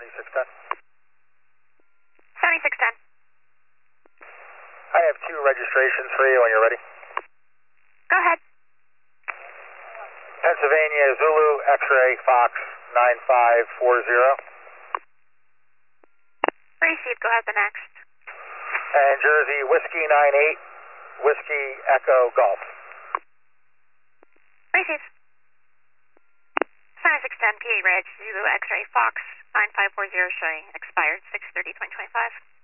7610. 7610. I have two registrations for you when you're ready. Go ahead. Pennsylvania Zulu X-ray Fox 9540. Received. Go ahead the next. And Jersey Whiskey 98 Whiskey Echo Golf. Received. 7610 PA Reg Zulu X-ray Fox 9540 showing expired 6/30/2025.